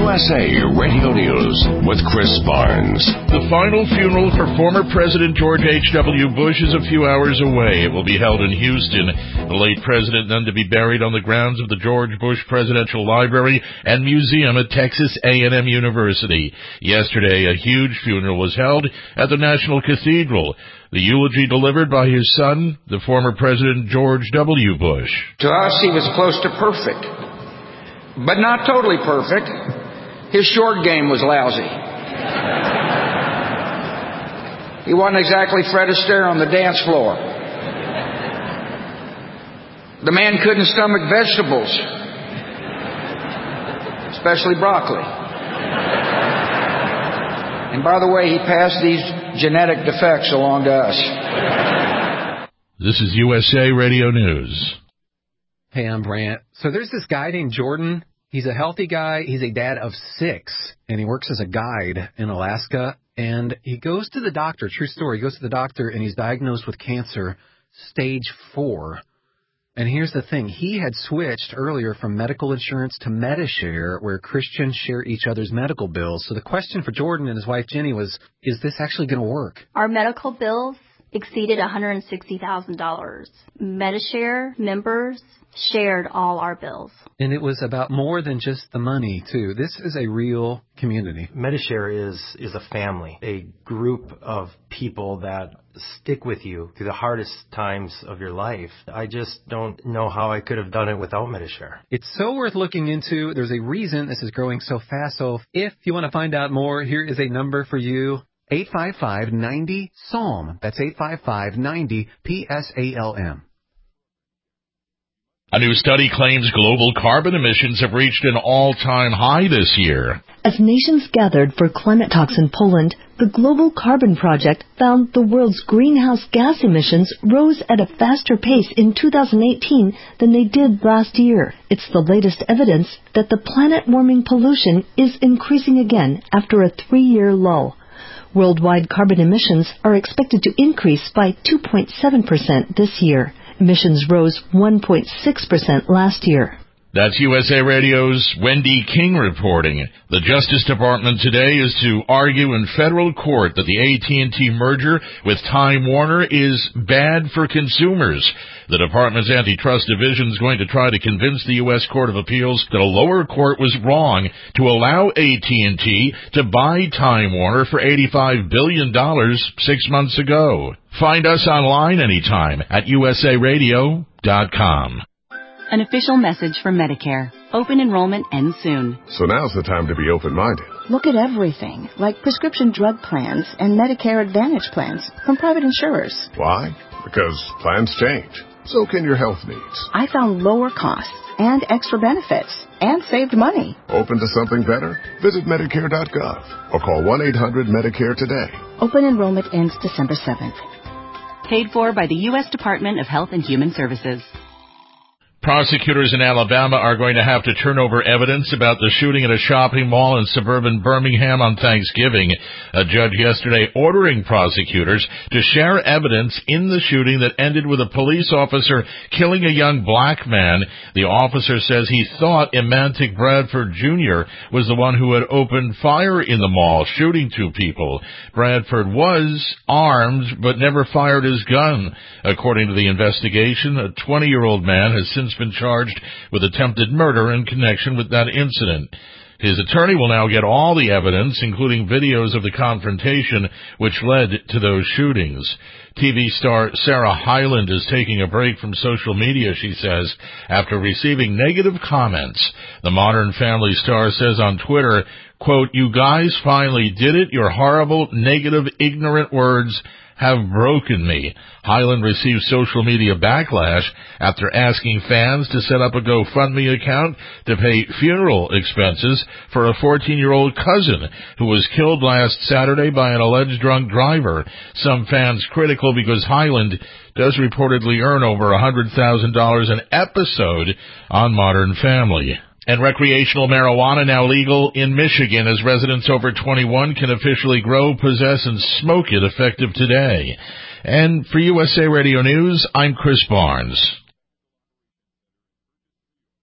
USA Radio News with Chris Barnes. The final funeral for former President George H.W. Bush is a few hours away. It will be held in Houston. The late president then to be buried on the grounds of the George Bush Presidential Library and Museum at Texas A&M University. Yesterday, a huge funeral was held at the National Cathedral. The eulogy delivered by his son, the former President George W. Bush. To us, he was close to perfect, but not totally perfect. His short game was lousy. He wasn't exactly Fred Astaire on the dance floor. The man couldn't stomach vegetables, especially broccoli. And by the way, he passed these genetic defects along to us. This is USA Radio News. Hey, I'm Brant. So there's this guy named Jordan. He's a healthy guy. He's a dad of 6, and he works as a guide in Alaska. And he goes to the doctor, true story, he goes to the doctor, and he's diagnosed with cancer, stage 4. And here's the thing. He had switched earlier from medical insurance to Medishare, where Christians share each other's medical bills. So the question for Jordan and his wife, Jenny, was, is this actually going to work? Our medical bills exceeded $160,000. Medishare members shared all our bills. And it was about more than just the money, too. This is a real community. Medishare is a family, a group of people that stick with you through the hardest times of your life. I just don't know how I could have done it without Medishare. It's so worth looking into. There's a reason this is growing so fast. So if you want to find out more, here is a number for you. 855-90-PSALM. That's 855-90-PSALM. A new study claims global carbon emissions have reached an all-time high this year. As nations gathered for climate talks in Poland, the Global Carbon Project found the world's greenhouse gas emissions rose at a faster pace in 2018 than they did last year. It's the latest evidence that the planet-warming pollution is increasing again after a 3-year lull. Worldwide carbon emissions are expected to increase by 2.7% this year. Emissions rose 1.6% last year. That's USA Radio's Wendy King reporting. The Justice Department today is to argue in federal court that the AT&T merger with Time Warner is bad for consumers. The department's antitrust division is going to try to convince the U.S. Court of Appeals that a lower court was wrong to allow AT&T to buy Time Warner for $85 billion 6 months ago. Find us online anytime at usaradio.com. An official message from Medicare. Open enrollment ends soon. So now's the time to be open-minded. Look at everything, like prescription drug plans and Medicare Advantage plans from private insurers. Why? Because plans change. So can your health needs. I found lower costs and extra benefits and saved money. Open to something better? Visit Medicare.gov or call 1-800-MEDICARE today. Open enrollment ends December 7th. Paid for by the U.S. Department of Health and Human Services. Prosecutors in Alabama are going to have to turn over evidence about the shooting at a shopping mall in suburban Birmingham on Thanksgiving. A judge yesterday ordering prosecutors to share evidence in the shooting that ended with a police officer killing a young black man. The officer says he thought Emantic Bradford Jr. was the one who had opened fire in the mall, shooting 2 people. Bradford was armed but never fired his gun. According to the investigation, a 20-year-old man has since been charged with attempted murder in connection with that incident. His attorney will now get all the evidence, including videos of the confrontation which led to those shootings. TV star Sarah Hyland is taking a break from social media, she says, after receiving negative comments. The Modern Family star says on Twitter, quote, "You guys finally did it. Your horrible, negative, ignorant words have broken me." Hyland received social media backlash after asking fans to set up a GoFundMe account to pay funeral expenses for a 14-year-old cousin who was killed last Saturday by an alleged drunk driver. Some fans critical because Hyland does reportedly earn over $100,000 an episode on Modern Family. And recreational marijuana now legal in Michigan as residents over 21 can officially grow, possess, and smoke it effective today. And for USA Radio News, I'm Chris Barnes.